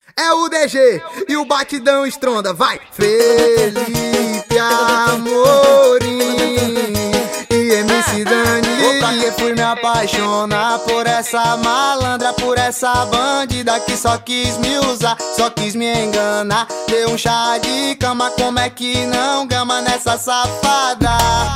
É o DG e o batidão estronda, vai! Felipe Amorim e MC Dani. Vou pra que fui me apaixonar por essa malandra, por essa bandida que só quis me usar, só quis me enganar. Deu um chá de cama, como é que não gama nessa safada?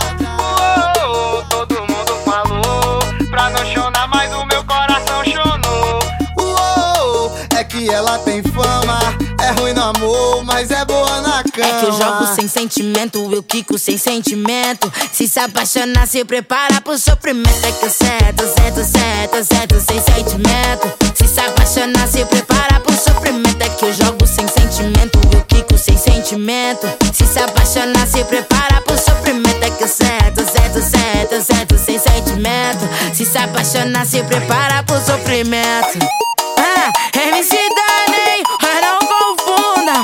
Todo mundo falou pra não chorar, mas o meu coração chonou. É que ela tem fama, é ruim no amor, mas é boa na cama. É que eu jogo sem sentimento, eu quico sem sentimento. Se apaixonar, se prepara pro sofrimento. É que eu certo sem sentimento. Se apaixonar, se prepara pro sofrimento. É que eu jogo sem sentimento, eu quico sem sentimento. Se apaixonar, se prepara pro sofrimento. É que eu certo sem sentimento. Se apaixonar, se prepara pro sofrimento. MC Dani, não confunda.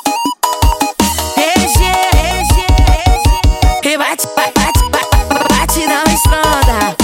E bate, não esconda.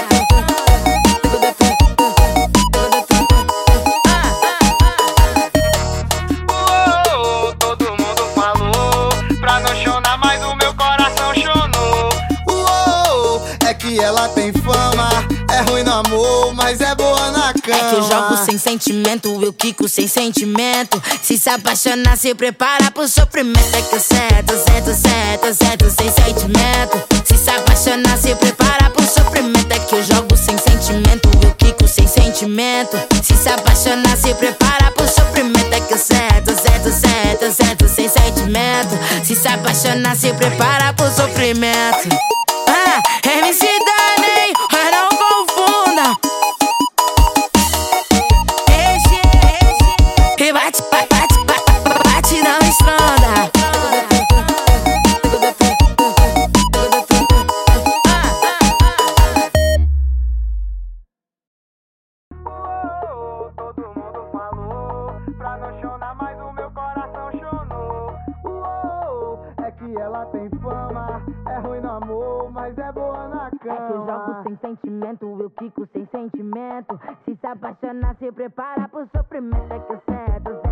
Todo mundo falou pra não chorar, mas o meu coração chonou. É que ela tem fama, é ruim no amor, mas é boa na cama. É que eu jogo sem sentimento, eu quico sem sentimento. Se apaixonar, se prepara pro sofrimento. É que eu certo sem sentimento. Se apaixonar, se prepara pro sofrimento. É que eu jogo sem sentimento, eu quico sem sentimento. Se apaixonar, se prepara pro sofrimento. É que eu certo sem sentimento. Se apaixonar, se prepara pro sofrimento. MC Dani, não confunda. E bate, não esconda. Todo mundo falou pra não chorar, mas o meu coração chonou. É que ela tem fama, é ruim no amor, mas é boa na cama. É que eu jogo sem sentimento, eu quico sem sentimento. Se apaixonar, se prepara pro sofrimento. É que eu certo